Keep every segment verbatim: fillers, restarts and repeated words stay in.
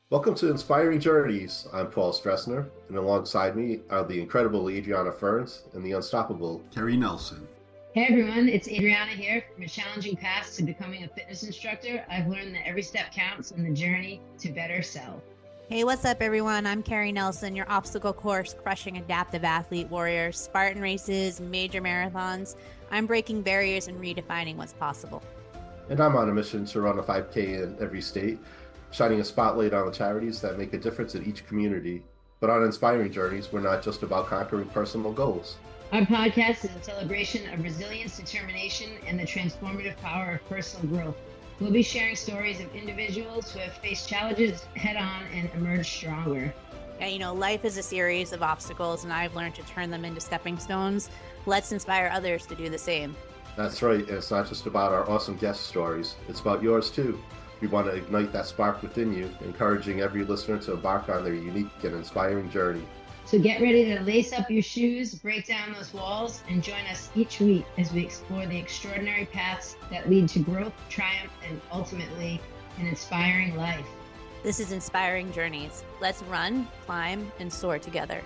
Welcome to Inspiring Journeys. I'm Paul Stressner, and alongside me are the incredible Adriana Ferns and the unstoppable Kerry Nelson. Hey everyone, it's Adriana here. From a challenging past to becoming a fitness instructor, I've learned that every step counts in the journey to better self. Hey, what's up, everyone? I'm Carrie Nelson, your obstacle course crushing adaptive athlete warrior, Spartan races, major marathons. I'm breaking barriers and redefining what's possible. And I'm on a mission to run a five K in every state, shining a spotlight on the charities that make a difference in each community. But on Inspiring Journeys, we're not just about conquering personal goals. Our podcast is a celebration of resilience, determination, and the transformative power of personal growth. We'll be sharing stories of individuals who have faced challenges head on and emerged stronger. Yeah, you know, life is a series of obstacles, and I've learned to turn them into stepping stones. Let's inspire others to do the same. That's right, and it's not just about our awesome guest stories, it's about yours too. We want to ignite that spark within you, encouraging every listener to embark on their unique and inspiring journey. So get ready to lace up your shoes, break down those walls, and join us each week as we explore the extraordinary paths that lead to growth, triumph, and ultimately an inspiring life. This is Inspiring Journeys. Let's run, climb, and soar together.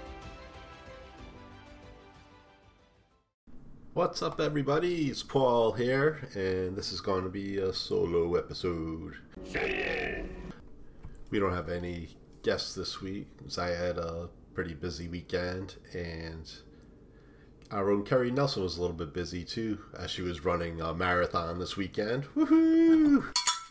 What's up, everybody? It's Paul here, and this is going to be a solo episode. We don't have any guests this week, because I had a pretty busy weekend, and our own Kerry Nelson was a little bit busy too, as she was running a marathon this weekend. Woohoo!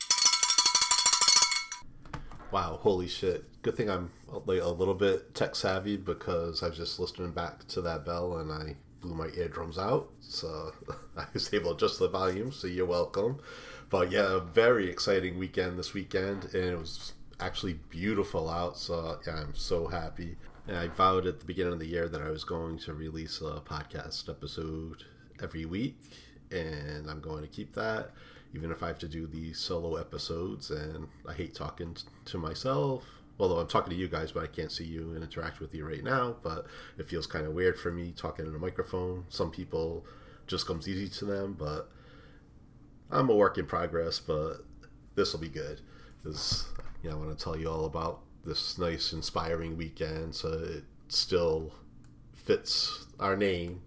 Wow, holy shit. Good thing I'm like a little bit tech savvy, because I was just listening back to that bell and I blew my eardrums out, so I was able to adjust the volume, so you're welcome. But yeah, a very exciting weekend this weekend, and it was actually beautiful out, so yeah, I'm so happy. And I vowed at the beginning of the year that I was going to release a podcast episode every week, and I'm going to keep that, even if I have to do these solo episodes. And I hate talking to myself, although I'm talking to you guys, but I can't see you and interact with you right now. But it feels kind of weird for me talking in a microphone. Some people just comes easy to them, but I'm a work in progress. But this will be good, because you know, I want to tell you all about this nice, inspiring weekend, so it still fits our name.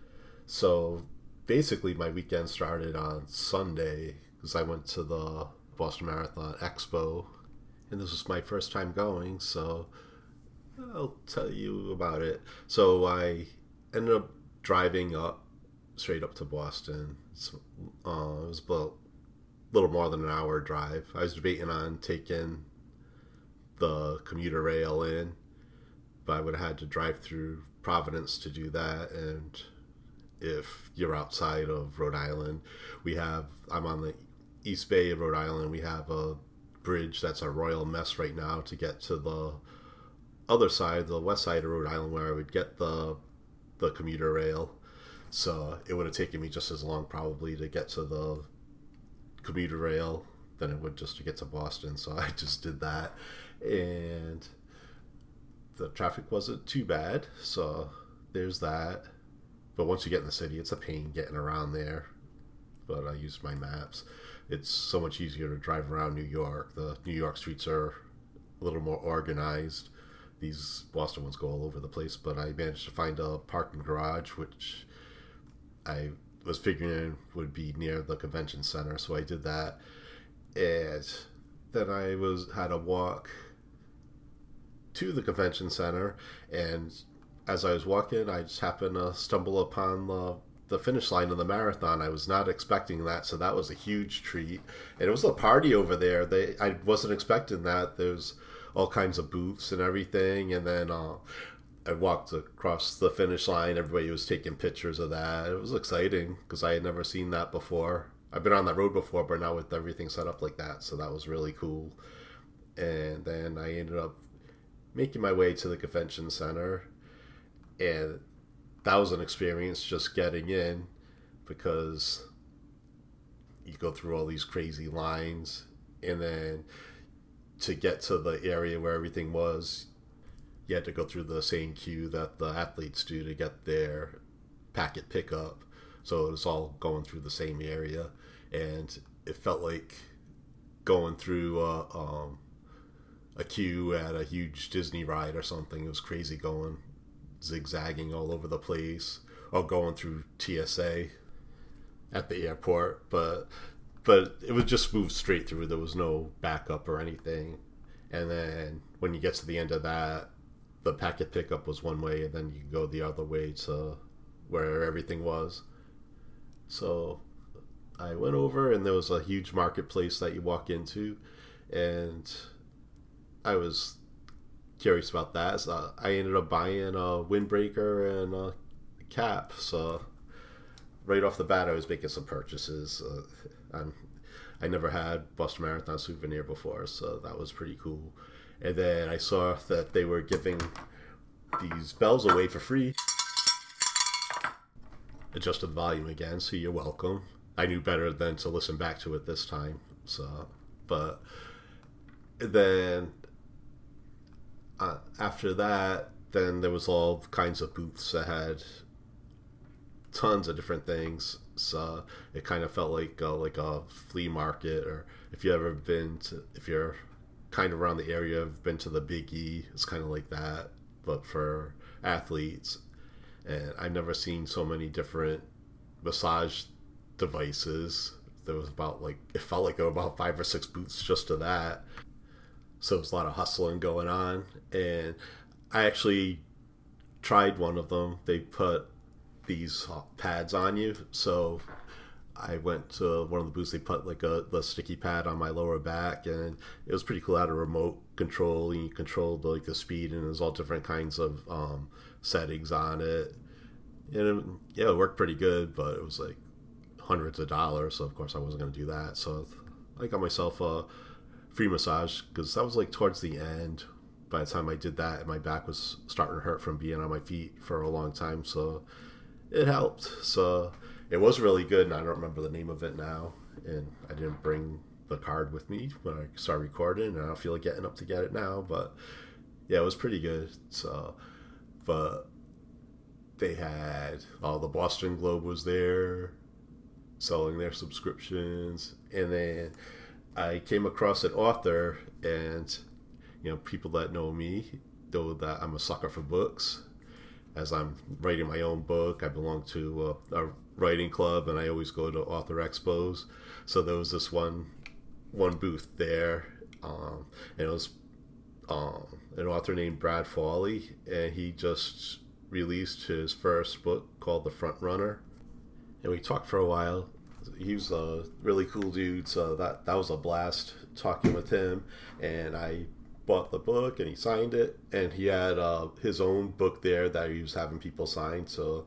So basically, my weekend started on Sunday, because I went to the Boston Marathon Expo, and this was my first time going, so I'll tell you about it. So I ended up driving up, straight up to Boston. So, uh, it was about a little more than an hour drive. I was debating on taking the commuter rail in, but I would have had to drive through Providence to do that. And if you're outside of Rhode Island, we have, I'm on the East Bay of Rhode Island, we have a bridge that's a royal mess right now to get to the other side, the west side of Rhode Island, where I would get the the commuter rail. So it would have taken me just as long probably to get to the commuter rail than it would just to get to Boston. So I just did that, and the traffic wasn't too bad, so there's that. But once you get in the city, it's a pain getting around there. But I used my maps. It's so much easier to drive around New York. The New York streets are a little more organized. These Boston ones go all over the place, but I managed to find a parking garage, which I was figuring would be near the convention center, so I did that. And then I was had a walk to the convention center, and as I was walking, I just happened to stumble upon the the finish line of the marathon. I was not expecting that, so that was a huge treat. And it was a party over there. They I wasn't expecting that. There's all kinds of booths and everything, and then uh, I walked across the finish line. Everybody was taking pictures of that. It was exciting, because I had never seen that before. I've been on that road before, but not with everything set up like that, so that was really cool. And then I ended up making my way to the convention center, and that was an experience just getting in, because you go through all these crazy lines, and then to get to the area where everything was, you had to go through the same queue that the athletes do to get their packet pickup. So it was all going through the same area, and it felt like going through a, um, a queue at a huge Disney ride or something. It was crazy going, zigzagging all over the place, or going through T S A at the airport. But but it was just moved straight through. There was no backup or anything. And then when you get to the end of that, the packet pickup was one way, and then you go the other way to where everything was. So I went over, and there was a huge marketplace that you walk into, and I was curious about that. So I ended up buying a windbreaker and a cap. So right off the bat, I was making some purchases. Uh, I'm, I never had Boston Marathon souvenir before, so that was pretty cool. And then I saw that they were giving these bells away for free. Adjusted the volume again, so you're welcome. I knew better than to listen back to it this time. So, but then uh, after that, then there was all kinds of booths that had tons of different things. So it kind of felt like a, like a flea market. Or if you ever been to, if you're kind of around the area, have been to the Big E, it's kind of like that, but for athletes. And I've never seen so many different massage devices. There was about like, it felt like there were about five or six booths just to that. So there's a lot of hustling going on. And I actually tried one of them. They put these pads on you. So I went to one of the booths. They put like a the sticky pad on my lower back, and it was pretty cool. I had a remote control, and you controlled like the speed, and there's all different kinds of um, settings on it. And it, yeah, it worked pretty good, but it was like hundreds of dollars. So of course I wasn't going to do that. So I got myself a free massage, because that was like towards the end. By the time I did that, my back was starting to hurt from being on my feet for a long time. So it helped. So it was really good, and I don't remember the name of it now, and I didn't bring the card with me when I started recording, and I don't feel like getting up to get it now, but yeah, it was pretty good. So, but they had, all the Boston Globe was there selling their subscriptions, and then I came across an author, and you know, people that know me know that I'm a sucker for books. As I'm writing my own book, I belong to a, a writing club, and I always go to author expos. So there was this one one booth there, um, and it was um, an author named Brad Foley, and he just released his first book called The Front Runner. And we talked for a while. He was a really cool dude, so that, that was a blast talking with him. And I bought the book, and he signed it, and he had uh, his own book there that he was having people sign, so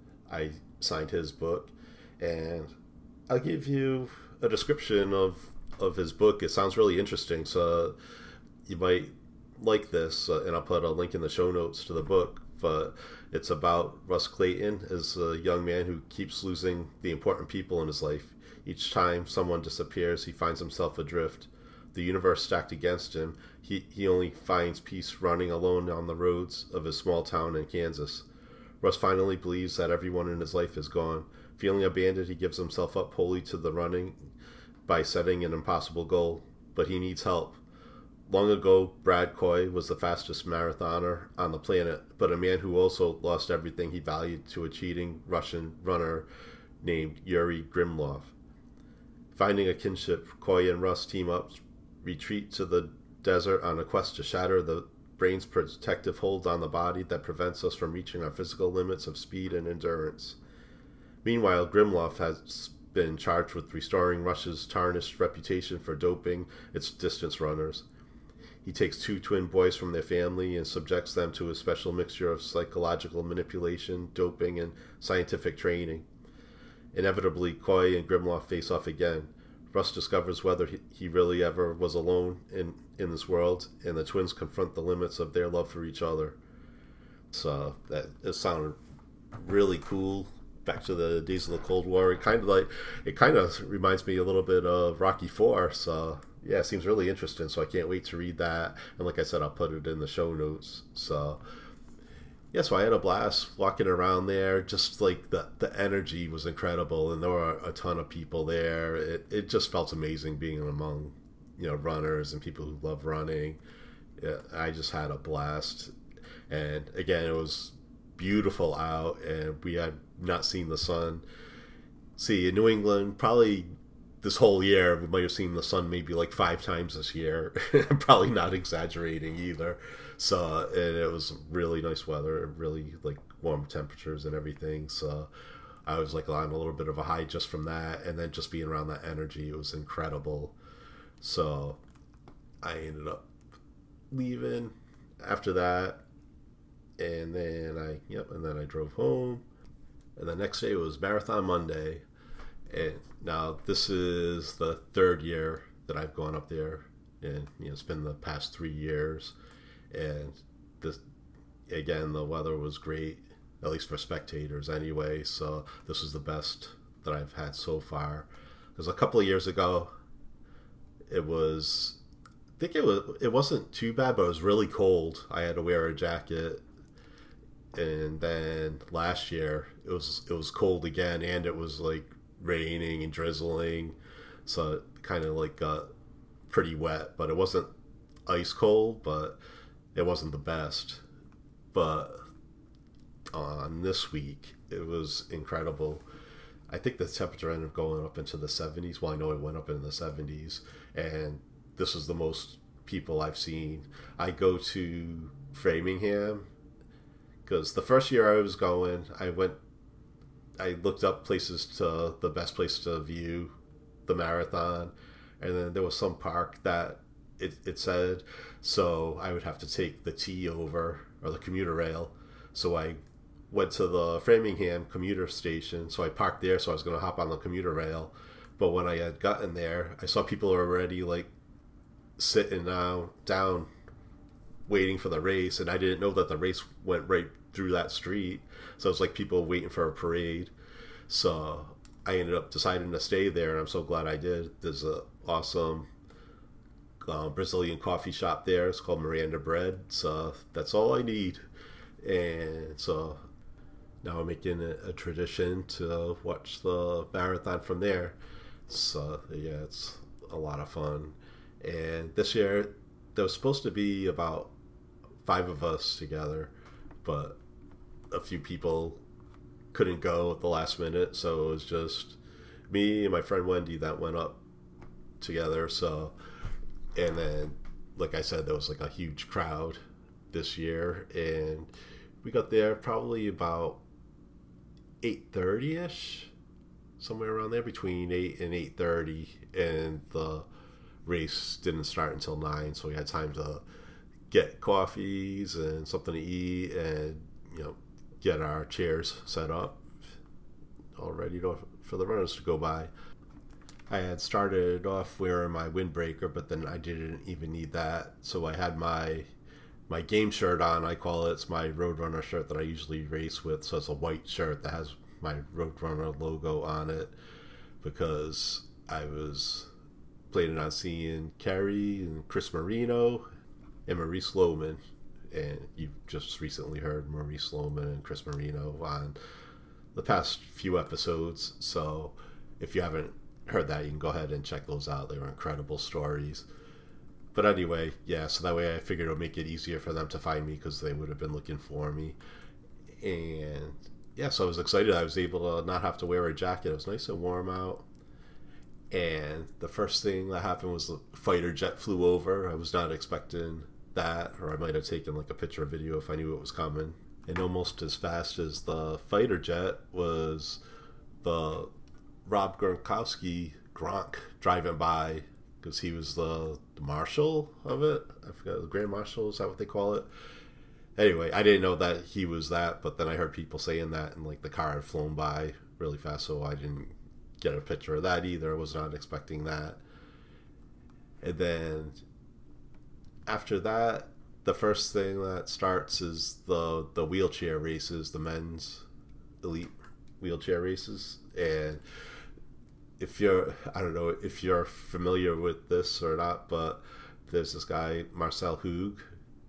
I signed his book. And I'll give you a description of, of his book. It sounds really interesting, so you might like this, uh, and I'll put a link in the show notes to the book. But it's about Russ Clayton as a young man who keeps losing the important people in his life. Each time someone disappears, he finds himself adrift. The universe stacked against him, he, he only finds peace running alone on the roads of his small town in Kansas. Russ finally believes that everyone in his life is gone. Feeling abandoned, he gives himself up wholly to the running by setting an impossible goal. But he needs help. Long ago, Brad Coy was the fastest marathoner on the planet, but a man who also lost everything he valued to a cheating Russian runner named Yuri Grimlov. Finding a kinship, Coy and Russ team up, retreat to the desert on a quest to shatter the brain's protective hold on the body that prevents us from reaching our physical limits of speed and endurance. Meanwhile, Grimlov has been charged with restoring Russia's tarnished reputation for doping its distance runners. He takes two twin boys from their family and subjects them to a special mixture of psychological manipulation, doping, and scientific training. Inevitably, Coy and Grimlov face off again. Russ discovers whether he, he really ever was alone in, in this world, and the twins confront the limits of their love for each other. So that it sounded really cool. Back to the days of the Cold War. It kind of like it kind of reminds me a little bit of Rocky Four. So yeah, it seems really interesting. So I can't wait to read that. And like I said, I'll put it in the show notes. So yeah, so I had a blast walking around there. Just like the the energy was incredible, and there were a ton of people there. It it just felt amazing being among, you know, runners and people who love running. Yeah, I just had a blast. And again, it was beautiful out, and we had not seen the sun. See, in New England, probably this whole year, we might have seen the sun maybe like five times this year. I'm probably not exaggerating either. So, and it was really nice weather, really like warm temperatures and everything. So, I was like on a little bit of a high just from that, and then just being around that energy, it was incredible. So, I ended up leaving after that, and then I yep, and then I drove home, and the next day was Marathon Monday, and now this is the third year that I've gone up there, and you know it's been the past three years, and this again the weather was great, at least for spectators anyway. So this was the best that I've had so far. Because a couple of years ago, it was. I think it was. It wasn't too bad, but it was really cold. I had to wear a jacket, and then last year it was it was cold again, and it was like raining and drizzling, so it kind of like got pretty wet. But it wasn't ice cold, but it wasn't the best. But on this week, it was incredible. I think the temperature ended up going up into the seventies. Well, I know it went up in the seventies, and this is the most people I've seen. I go to Framingham because the first year I was going, I went, I looked up places to the best place to view the marathon, and then there was some park that it, it said, so I would have to take the T over or the commuter rail. So I went to the Framingham commuter station, so I parked there, so I was going to hop on the commuter rail. But when I had gotten there, I saw people already like sitting down, down waiting for the race, and I didn't know that the race went right through that street. So it was like people waiting for a parade. So I ended up deciding to stay there, and I'm so glad I did. There's a awesome uh, Brazilian coffee shop there. It's called Miranda Bread. So that's all I need. And so now I'm making it a tradition to watch the marathon from there. So yeah, it's a lot of fun. And this year there was supposed to be about five of us together, but a few people couldn't go at the last minute, so it was just me and my friend Wendy that went up together. So, and then like I said, there was like a huge crowd this year, and we got there probably about eight thirty ish, somewhere around there, between eight and eight thirty, and the race didn't start until nine, so we had time to get coffees and something to eat, and you know, get our chairs set up, all ready to, for the runners to go by. I had started off wearing my windbreaker, but then I didn't even need that, so I had my my game shirt on. I call it. It's my Roadrunner shirt that I usually race with, so it's a white shirt that has my Roadrunner logo on it, because I was planning on seeing Kerry and Chris Marino and Maurice Lohman, and you've just recently heard Maurice Lohman and Chris Marino on the past few episodes, so if you haven't heard that, you can go ahead and check those out. They were incredible stories. But anyway, yeah, so that way I figured it would make it easier for them to find me, because they would have been looking for me. And yeah, so I was excited. I was able to not have to wear a jacket. It was nice and warm out. And the first thing that happened was the fighter jet flew over. I was not expecting that, or I might have taken like a picture or video if I knew it was coming. And almost as fast as the fighter jet was the Rob Gronkowski, Gronk, driving by, because he was the, the marshal of it. I forgot, the Grand Marshal, is that what they call it? Anyway, I didn't know that he was that, but then I heard people saying that, and like the car had flown by really fast, so I didn't get a picture of that either. I was not expecting that. And then after that, the first thing that starts is the the wheelchair races, the men's elite wheelchair races. And if you're, I don't know if you're familiar with this or not, but there's this guy, Marcel Hug,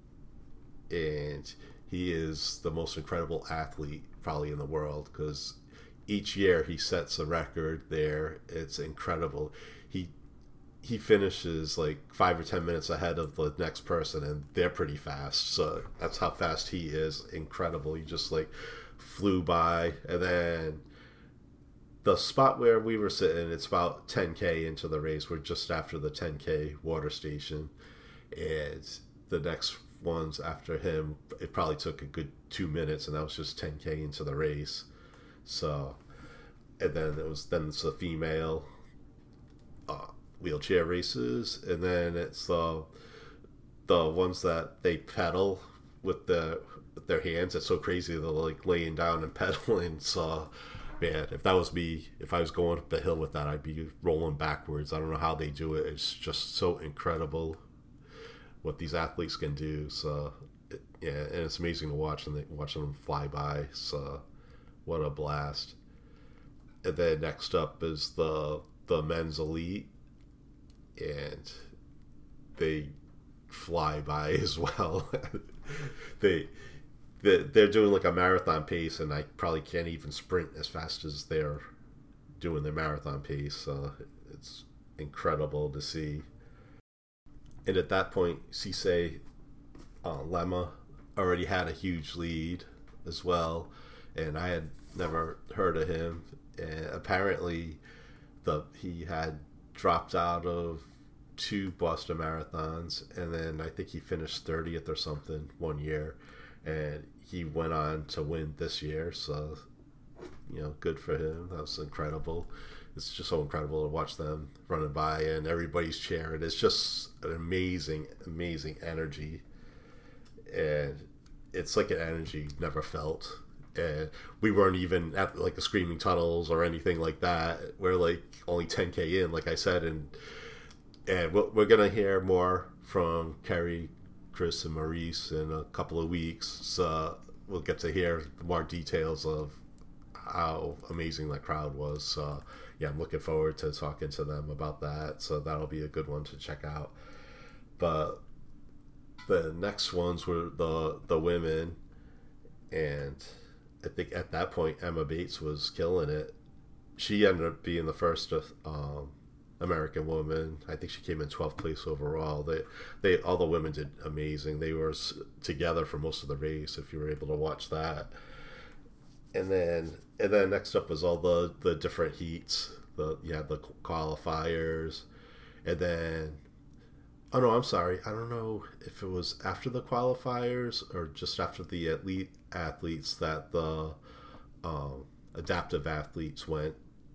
and he is the most incredible athlete probably in the world, because each year he sets a record there. It's incredible. He he finishes like five or ten minutes ahead of the next person, and they're pretty fast. So that's how fast he is. Incredible. He just like flew by. And then the spot where we were sitting, it's about ten K into the race. We're just after the ten K water station. And the next ones after him, it probably took a good two minutes, and that was just ten K into the race. So, and then it was, then it's a female uh, wheelchair races, and then it's the the ones that they pedal with the with their hands. It's so crazy. They're like laying down and pedaling. So, man, if that was me, if I was going up the hill with that, I'd be rolling backwards. I don't know how they do it. It's just so incredible what these athletes can do. So, it, yeah, and it's amazing to watch and watching them fly by. So, what a blast! And then next up is the the men's elite, and they fly by as well. they, they they're doing like a marathon pace, and I probably can't even sprint as fast as they're doing their marathon pace. So it's incredible to see. And at that point, Cisse uh, Lemma already had a huge lead as well, and I had never heard of him. And apparently, the he had dropped out of two Boston marathons, and then I think he finished thirtieth or something one year, and he went on to win this year. So, you know, good for him. That was incredible. It's just so incredible to watch them running by, and everybody's cheering. It's just an amazing, amazing energy, and it's like an energy never felt. And we weren't even at like the screaming tunnels or anything like that. We're like only ten K in, like I said, and and we're gonna hear more from Kerry, Chris, and Maurice in a couple of weeks. So we'll get to hear more details of how amazing that crowd was. So yeah, I'm looking forward to talking to them about that. So that'll be a good one to check out. But the next ones were the the women, and I think at that point Emma Bates was killing it. She ended up being the first um, American woman. I think she came in twelfth place overall. They, they, all the women did amazing. They were together for most of the race, if you were able to watch that. And then, and then next up was all the, the different heats. The you had the qualifiers, and then, oh no, I'm sorry. I don't know if it was after the qualifiers or just after the elite athletes that the um, adaptive athletes went,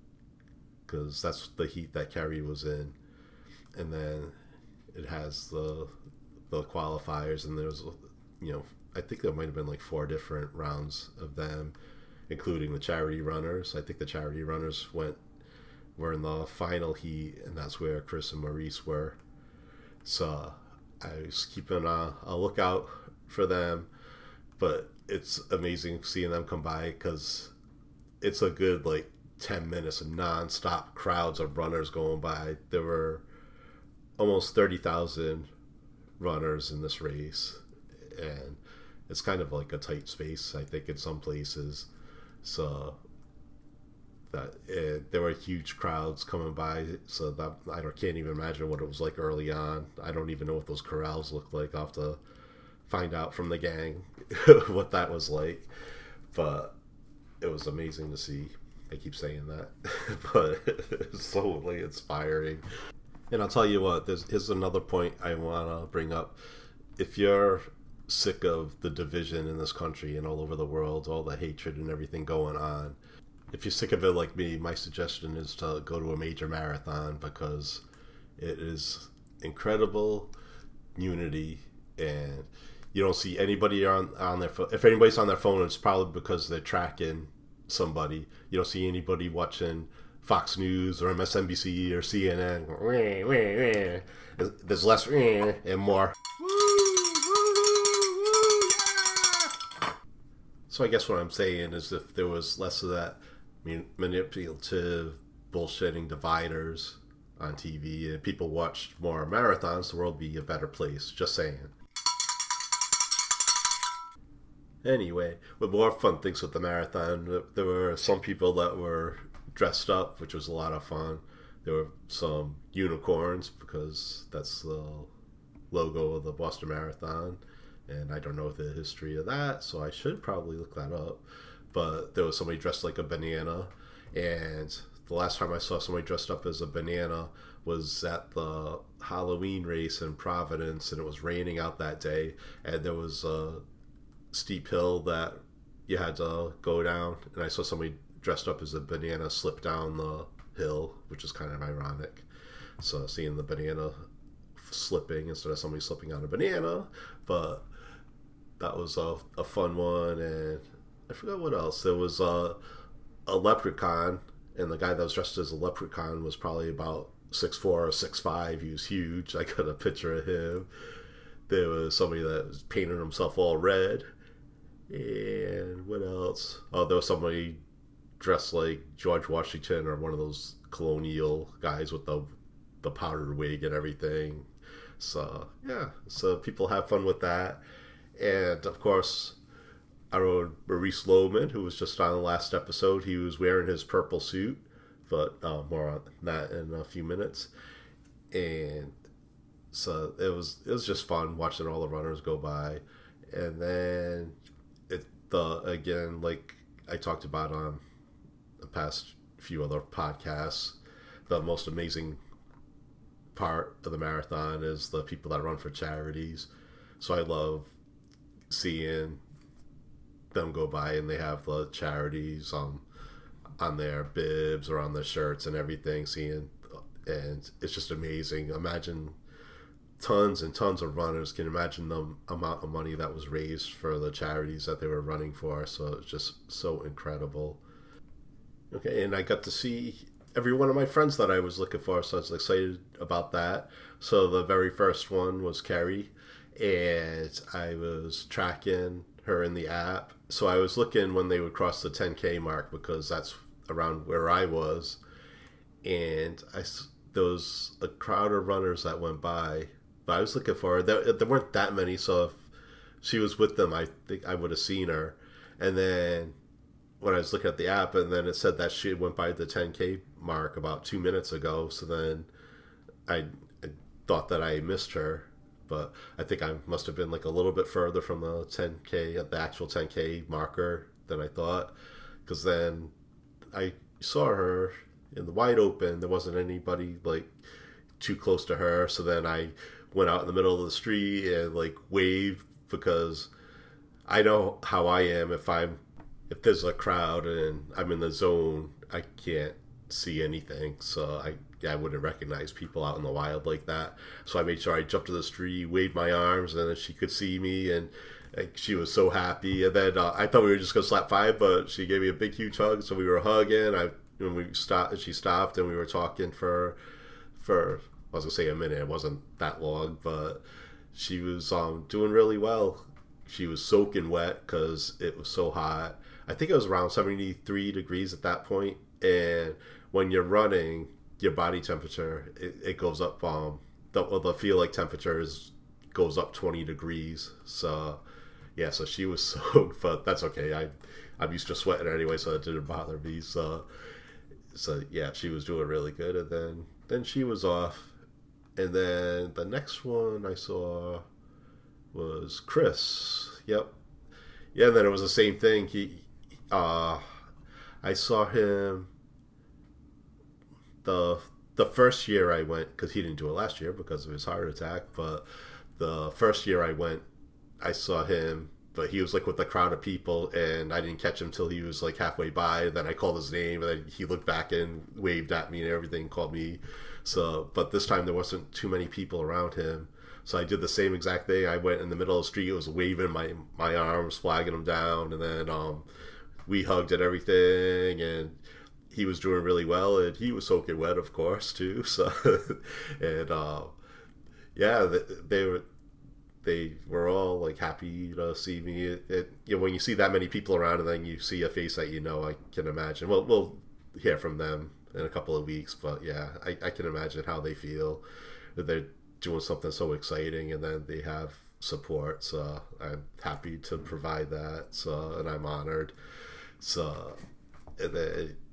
because that's the heat that Kerry was in. And then it has the the qualifiers, and there's, you know, I think there might have been like four different rounds of them, including the charity runners. I think the charity runners went were in the final heat, and that's where Chris and Maurice were. So I was keeping a, a lookout for them, but it's amazing seeing them come by, because it's a good like ten minutes of non-stop crowds of runners going by. There were almost thirty thousand runners in this race, and it's kind of like a tight space, I think, in some places. So that it, there were huge crowds coming by, so that I don't, can't even imagine what it was like early on. I don't even know what those corrals looked like. I'll have to find out from the gang what that was like, but it was amazing to see. I keep saying that, but it's so like inspiring. And I'll tell you what, there's here's another point I want to bring up. If you're sick of the division in this country and all over the world, all the hatred and everything going on, if you're sick of it like me, my suggestion is to go to a major marathon, because it is incredible unity, and you don't see anybody on, on their phone. If anybody's on their phone, it's probably because they're tracking somebody. You don't see anybody watching Fox News or M S N B C or C N N. There's less and more. So I guess what I'm saying is, if there was less of that manipulative, bullshitting dividers on T V and people watched more marathons, the world would be a better place. Just saying. Anyway, with more fun things with the marathon, there were some people that were dressed up, which was a lot of fun. There were some unicorns because that's the logo of the Boston Marathon, and I don't know the history of that, so I should probably look that up. But there was somebody dressed like a banana, and the last time I saw somebody dressed up as a banana was at the Halloween race in Providence, and it was raining out that day, and there was a steep hill that you had to go down, and I saw somebody dressed up as a banana slip down the hill, which is kind of ironic. So seeing the banana slipping instead of somebody slipping on a banana, but that was a, a fun one. And I forgot what else. There was a, a leprechaun, and the guy that was dressed as a leprechaun was probably about six four or six five. He was huge. I got a picture of him. There was somebody that was painting himself all red. And what else? Oh, there was somebody dressed like George Washington or one of those colonial guys with the the powdered wig and everything. So yeah, so people have fun with that. And of course, I rode Maurice Lohman, who was just on the last episode. He was wearing his purple suit, but uh, more on that in a few minutes. And so it was it was just fun watching all the runners go by. And then it the again, like I talked about on the past few other podcasts, the most amazing part of the marathon is the people that run for charities. So I love seeing them go by, and they have the charities um, on their bibs or on their shirts and everything, seeing, and it's just amazing. Imagine tons and tons of runners can imagine the amount of money that was raised for the charities that they were running for. So it's just so incredible. Okay, and I got to see every one of my friends that I was looking for, so I was excited about that. So the very first one was Carrie, and I was tracking her in the app. So I was looking when they would cross the ten K mark, because that's around where I was, and I, there was a crowd of runners that went by, but I was looking for her. There, there weren't that many, so if she was with them, I think I would have seen her. And then when I was looking at the app, and then it said that she went by the ten K mark about two minutes ago, so then I, I thought that I missed her, but I think I must have been like a little bit further from the ten K, the actual ten K marker than I thought, because then I saw her in the wide open. There wasn't anybody like too close to her, so then I went out in the middle of the street and like waved, because I know how I am. If I'm if there's a crowd and I'm in the zone, I can't see anything, so I I wouldn't recognize people out in the wild like that. So I made sure I jumped to the street, waved my arms, and then she could see me, and like, she was so happy. And then uh, I thought we were just gonna slap five, but she gave me a big huge hug, so we were hugging. I when we stopped, she stopped, and we were talking for for I was gonna say a minute. It wasn't that long, but she was um doing really well. She was soaking wet because it was so hot. I think it was around seventy-three degrees at that point, and when you're running, your body temperature, it, it goes up, um, the, well, the feel like temperature is, goes up twenty degrees, so, yeah, so she was soaked, but that's okay, I, I'm used to sweating anyway, so it didn't bother me, so, so, yeah, she was doing really good, and then, then she was off, and then the next one I saw was Chris, yep, yeah, and then it was the same thing, he, uh, I saw him the the first year I went, because he didn't do it last year because of his heart attack, but the first year I went, I saw him, but he was like with a crowd of people, and I didn't catch him till he was like halfway by. Then I called his name, and then he looked back and waved at me and everything, called me. So, but this time there wasn't too many people around him, so I did the same exact thing. I went in the middle of the street, was waving my my arms, flagging him down, and then um, we hugged and everything, and he was doing really well, and he was soaking wet, of course, too. So, and uh, yeah, they, they were they were all like happy to see me. It, it, you know, when you see that many people around, and then you see a face that you know, I can imagine. Well, we'll hear from them in a couple of weeks, but yeah, I, I can imagine how they feel. They're doing something so exciting, and then they have support. So I'm happy to provide that. So, and I'm honored. So, and then.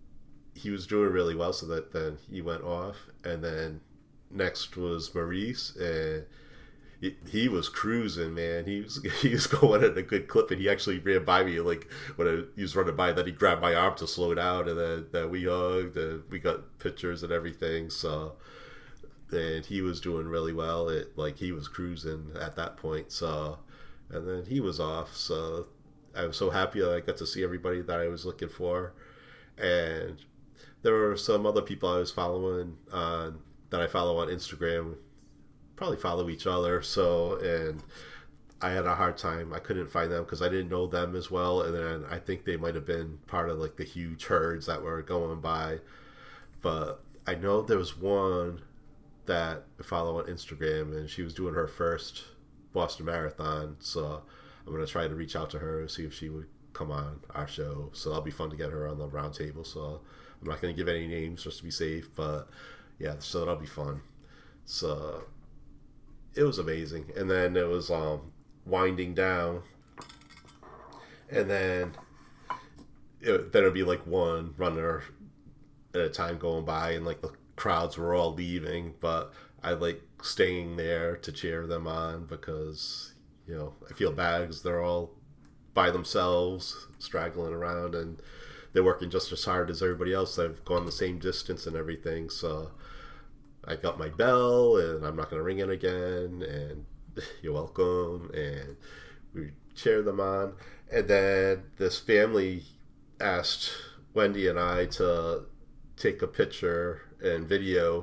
he was doing really well, so that then he went off, and then next was Maurice, and he, he was cruising, man. He was he was going at a good clip, and he actually ran by me, like when I, he was running by. Then he grabbed my arm to slow down, and then, then we hugged, and we got pictures and everything. So, and he was doing really well. It like he was cruising at that point. So, and then he was off. So, I was so happy that I got to see everybody that I was looking for, and there were some other people I was following on that I follow on Instagram. Probably follow each other, so, and I had a hard time. I couldn't find them because I didn't know them as well, and then I think they might have been part of like the huge herds that were going by. But I know there was one that I follow on Instagram, and she was doing her first Boston Marathon, so I'm going to try to reach out to her and see if she would come on our show. So that'll be fun to get her on the round table. So I'm not going to give any names just to be safe, but yeah, so that'll be fun. So it was amazing. And then it was um, winding down, and then it, then it'd be like one runner at a time going by, and like the crowds were all leaving, but I like staying there to cheer them on because, you know, I feel bad because they're all by themselves, straggling around, and they're working just as hard as everybody else. They've gone the same distance and everything, so I got my bell, and I'm not going to ring it again, and you're welcome, and we cheer them on. And then this family asked Wendy and I to take a picture and video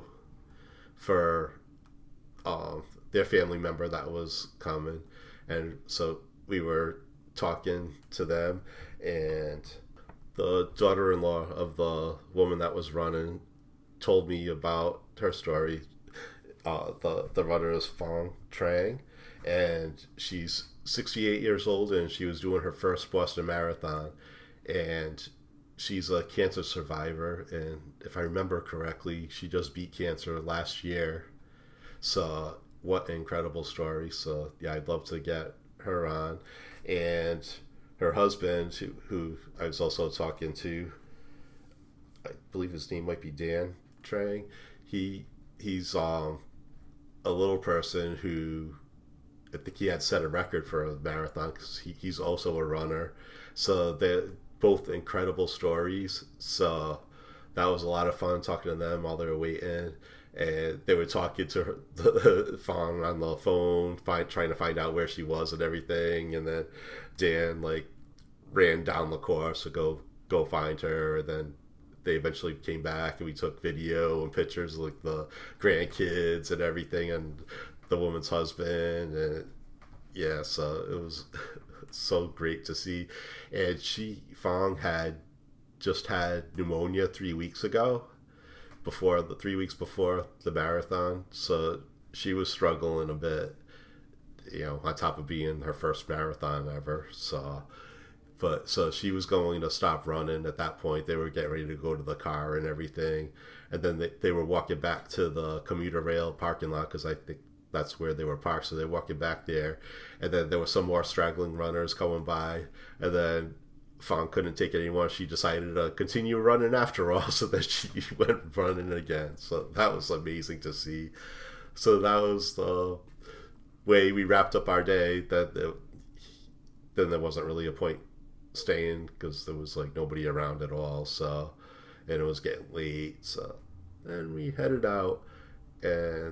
for um, their family member that was coming, and so we were talking to them, and the daughter-in-law of the woman that was running told me about her story. Uh, the the runner is Phong Trang, and she's sixty-eight years old, and she was doing her first Boston Marathon, and she's a cancer survivor, and if I remember correctly, she just beat cancer last year. So what an incredible story. So yeah, I'd love to get her on. And her husband, who, who I was also talking to, I believe his name might be Dan Trang. He he's um a little person who, I think he had set a record for a marathon because he, he's also a runner. So they're both incredible stories. So that was a lot of fun talking to them while they were waiting. And they were talking to her, the Phong on the phone, find, trying to find out where she was and everything. And then Dan like ran down the course to go go find her. And then they eventually came back, and we took video and pictures of like the grandkids and everything, and the woman's husband. And yeah, so it was so great to see. And she, Phong, had just had pneumonia three weeks ago. Before the three weeks before the marathon, so she was struggling a bit, you know, on top of being her first marathon ever. So, but so she was going to stop running at that point. They were getting ready to go to the car and everything, and then they, they were walking back to the commuter rail parking lot because I think that's where they were parked. So they're walking back there, and then there were some more straggling runners coming by, and then Phong couldn't take it anymore. She decided to continue running after all, so that she went running again. So that was amazing to see. So that was the way we wrapped up our day. That it, then there wasn't really a point staying because there was like nobody around at all. So, and it was getting late. So then we headed out, and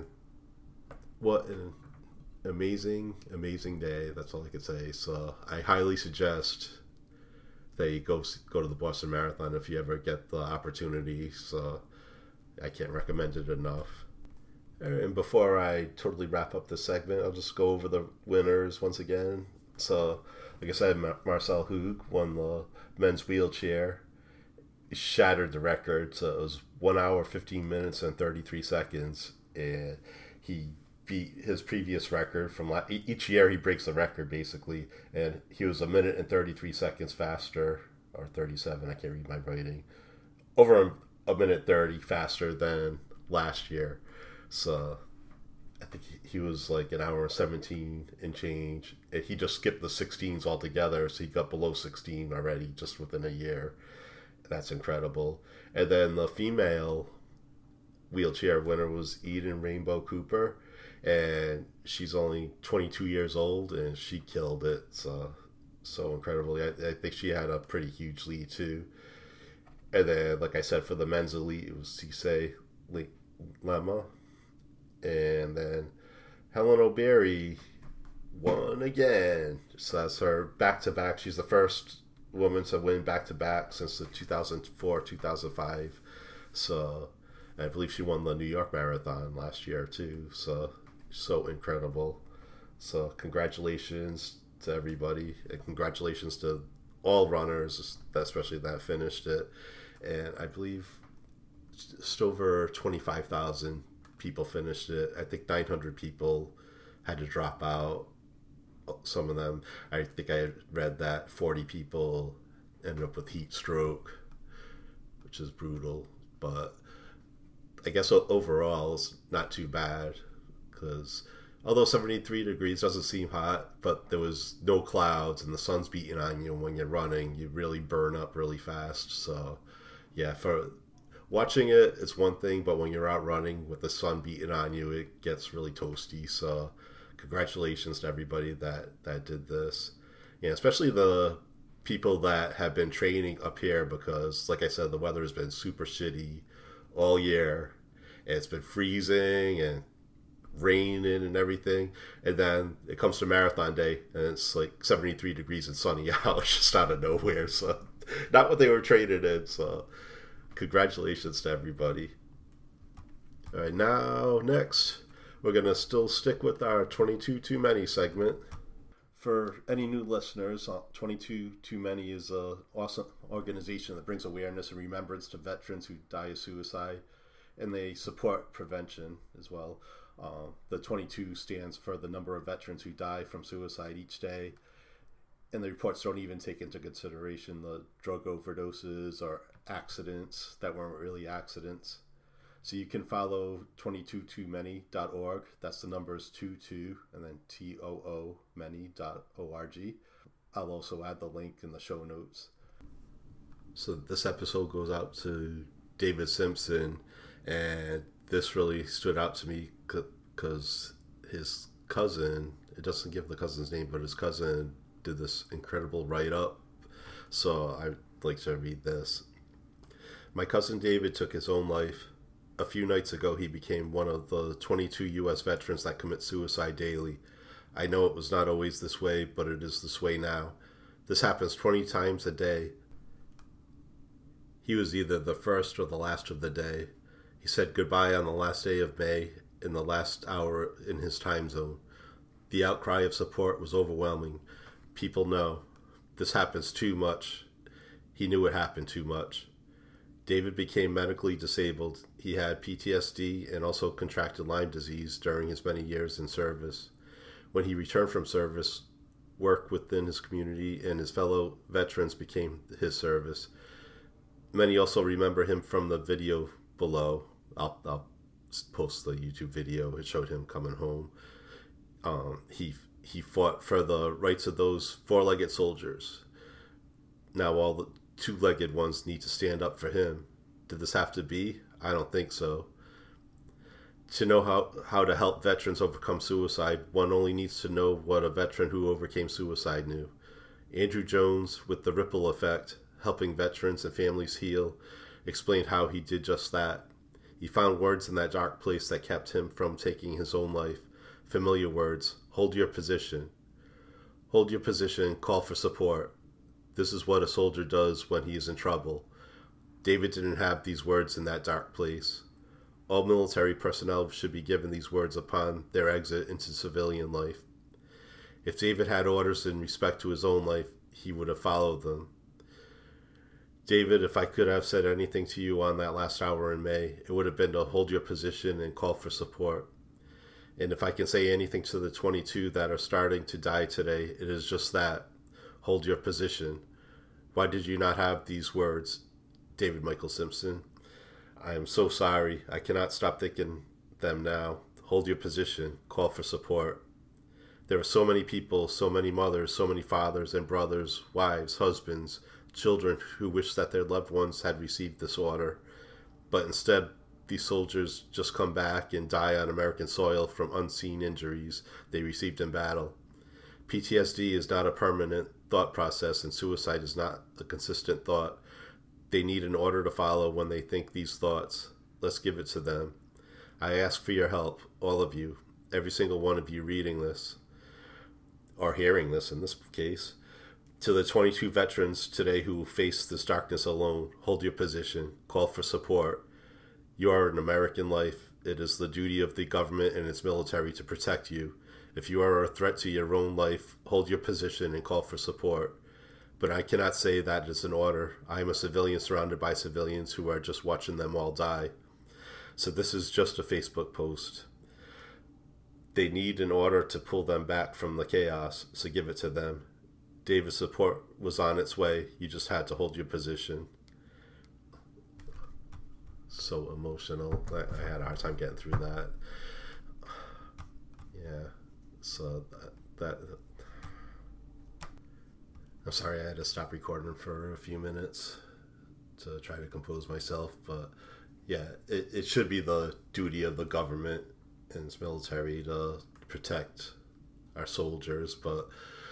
what an amazing, amazing day. That's all I could say. So I highly suggest they go go to the Boston Marathon if you ever get the opportunity. So I can't recommend it enough. And before I totally wrap up this segment, I'll just go over the winners once again. So, like I said, Marcel Hug won the men's wheelchair. He shattered the record. So it was one hour, fifteen minutes, and thirty-three seconds. And he beat his previous record from la- each year. He breaks the record basically, and he was a minute and thirty-three seconds faster, or thirty-seven, I can't read my writing, over a, a minute thirty faster than last year. So I think he was like an hour seventeen and change, and he just skipped the sixteens altogether, so he got below sixteen already just within a year. That's incredible. And then the female wheelchair winner was Eden Rainbow Cooper, and she's only twenty-two years old, and she killed it. So, so incredibly. I, I think she had a pretty huge lead too. And then, like I said, for the men's elite, it was Cisse Lemma, and then Helen O'Berry won again. So that's her back-to-back. She's the first woman to win back-to-back since the two thousand four two thousand five. So I believe she won the New York Marathon last year too. So so incredible. So congratulations to everybody, and congratulations to all runners, especially that finished it. And I believe just over twenty-five thousand people finished it. I think nine hundred people had to drop out. Some of them, I think I read that forty people ended up with heat stroke, which is brutal. But I guess overall it's not too bad, because although seventy-three degrees doesn't seem hot, but there was no clouds and the sun's beating on you, and when you're running you really burn up really fast. So yeah, for watching it it's one thing, but when you're out running with the sun beating on you, it gets really toasty. So congratulations to everybody that that did this. Yeah, especially the people that have been training up here, because like I said, the weather has been super shitty all year. It's been freezing and raining and everything, and then it comes to marathon day and it's like seventy-three degrees and sunny out just out of nowhere. So not what they were training in. So congratulations to everybody. All right, now next we're gonna still stick with our twenty-two Too Many segment. For any new listeners, twenty-two Too Many is an awesome organization that brings awareness and remembrance to veterans who die of suicide, and they support prevention as well. Uh, the twenty-two stands for the number of veterans who die from suicide each day, and the reports don't even take into consideration the drug overdoses or accidents that weren't really accidents. So you can follow twenty-two too many dot org. That's the numbers two two and then T O O many dot org. I'll also add the link in the show notes. So this episode goes out to David Simpson, and this really stood out to me because his cousin, it doesn't give the cousin's name, but his cousin did this incredible write-up. So I'd like to read this. My cousin David took his own life. A few nights ago, he became one of the twenty-two U S veterans that commit suicide daily. I know it was not always this way, but it is this way now. This happens twenty times a day. He was either the first or the last of the day. He said goodbye on the last day of May, in the last hour in his time zone. The outcry of support was overwhelming. People know. This happens too much. He knew it happened too much. David became medically disabled. He had P T S D and also contracted Lyme disease during his many years in service. When he returned from service, work within his community and his fellow veterans became his service. Many also remember him from the video below. I'll, I'll post the YouTube video. It showed him coming home. Um, he he fought for the rights of those four-legged soldiers. Now all the two-legged ones need to stand up for him. Did this have to be? I don't think so. To know how, how to help veterans overcome suicide, one only needs to know what a veteran who overcame suicide knew. Andrew Jones, with the Ripple Effect, helping veterans and families heal, explained how he did just that. He found words in that dark place that kept him from taking his own life. Familiar words: hold your position. Hold your position, call for support. This is what a soldier does when he is in trouble. David didn't have these words in that dark place. All military personnel should be given these words upon their exit into civilian life. If David had orders in respect to his own life, he would have followed them. David, if I could have said anything to you on that last hour in May, it would have been to hold your position and call for support. And if I can say anything to the twenty-two that are starting to die today, it is just that. Hold your position. Why did you not have these words? David Michael Simpson. I am so sorry. I cannot stop thinking them now. Hold your position. Call for support. There are so many people, so many mothers, so many fathers and brothers, wives, husbands, children who wish that their loved ones had received this order, but instead these soldiers just come back and die on American soil from unseen injuries they received in battle. P T S D is not a permanent thought process, and suicide is not a consistent thought. They need an order to follow when they think these thoughts. Let's give it to them. I ask for your help, all of you, every single one of you reading this, or hearing this in this case. To the twenty-two veterans today who face this darkness alone, hold your position, call for support. You are an American life. It is the duty of the government and its military to protect you. If you are a threat to your own life, hold your position and call for support. But I cannot say that is an order. I am a civilian surrounded by civilians who are just watching them all die. So this is just a Facebook post. They need an order to pull them back from the chaos, so give it to them. David's support was on its way. You just had to hold your position. So emotional. I, I had a hard time getting through that. Yeah. So that, that I'm sorry I had to stop recording for a few minutes to try to compose myself, but yeah, it, it should be the duty of the government and its military to protect our soldiers, but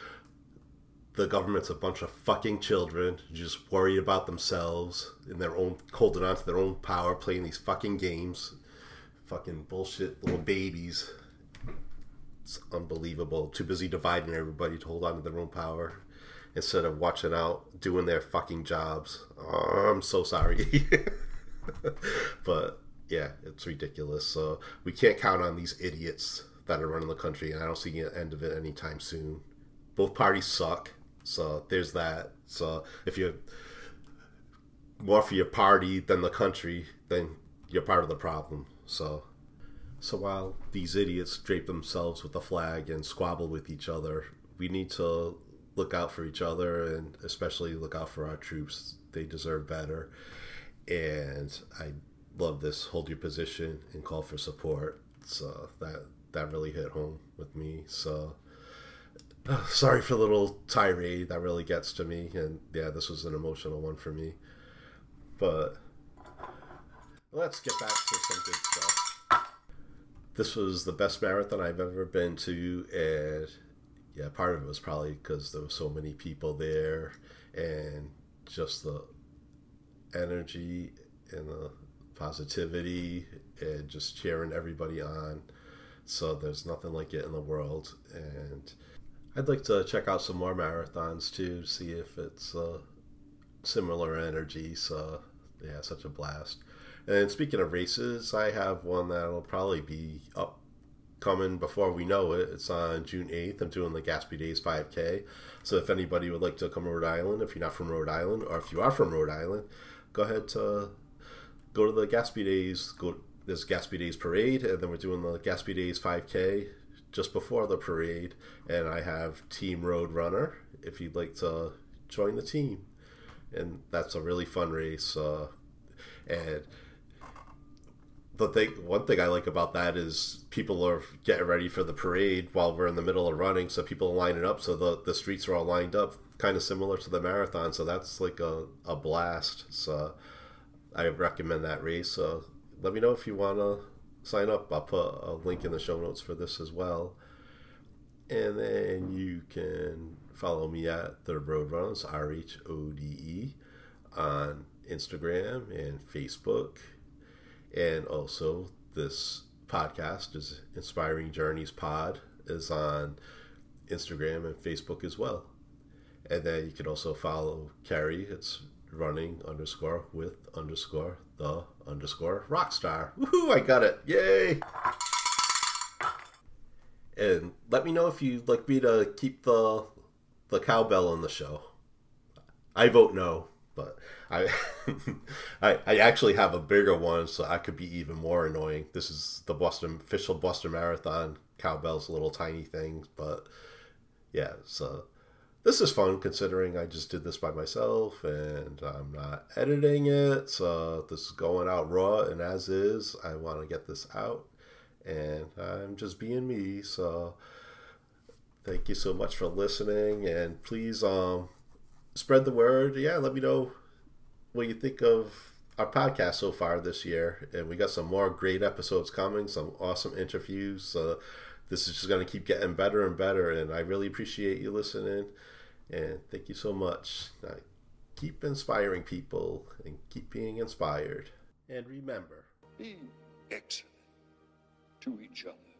the government's a bunch of fucking children who just worry about themselves in their own, holding on to their own power, playing these fucking games. Fucking bullshit little babies. It's unbelievable. Too busy dividing everybody to hold on to their own power instead of watching out, doing their fucking jobs. Oh, I'm so sorry. But yeah, it's ridiculous. So we can't count on these idiots that are running the country, and I don't see an end of it anytime soon. Both parties suck. So there's that. So if you're more for your party than the country, then you're part of the problem. So so while these idiots drape themselves with a flag and squabble with each other, we need to look out for each other, and especially look out for our troops. They deserve better. And I love this hold your position and call for support. So that that really hit home with me. So oh, sorry for the little tirade. That really gets to me. And yeah, this was an emotional one for me. But let's get back to some good stuff. This was the best marathon I've ever been to, and yeah, part of it was probably because there were so many people there, and just the energy and the positivity and just cheering everybody on. So there's nothing like it in the world. And I'd like to check out some more marathons too, see if it's uh, similar energy. So yeah, such a blast. And speaking of races, I have one that'll probably be up coming before we know it. It's on June eighth. I'm doing the Gatsby Days five K. So if anybody would like to come to Rhode Island, if you're not from Rhode Island, or if you are from Rhode Island, go ahead to go to the Gatsby Days. Go this Gatsby Days parade, and then we're doing the Gatsby Days five K just before the parade. And I have Team Road Runner if you'd like to join the team. And that's a really fun race. Uh, and the thing, one thing I like about that is people are getting ready for the parade while we're in the middle of running, so people are lining up, so the, the streets are all lined up, kind of similar to the marathon, so that's like a, a blast. So I recommend that race. So let me know if you want to sign up. I'll put a link in the show notes for this as well. And then you can follow me at The Road Runners, R H O D E, on Instagram and Facebook. And also, this podcast is Inspiring Journeys Pod, is on Instagram and Facebook as well. And then you can also follow Carrie. It's running underscore with underscore the underscore rockstar. Woohoo! I got it! Yay! And let me know if you'd like me to keep the the cowbell on the show. I vote no. But I, I I actually have a bigger one, so I could be even more annoying. This is the Boston official Boston Marathon cowbell's little tiny things, but yeah. So this is fun considering I just did this by myself and I'm not editing it. So this is going out raw and as is. I want to get this out, and I'm just being me. So thank you so much for listening, and please um. spread the word. Yeah, let me know what you think of our podcast so far this year. And we got some more great episodes coming, some awesome interviews. Uh, this is just going to keep getting better and better. And I really appreciate you listening. And thank you so much. Uh, keep inspiring people and keep being inspired. And remember, be excellent to each other.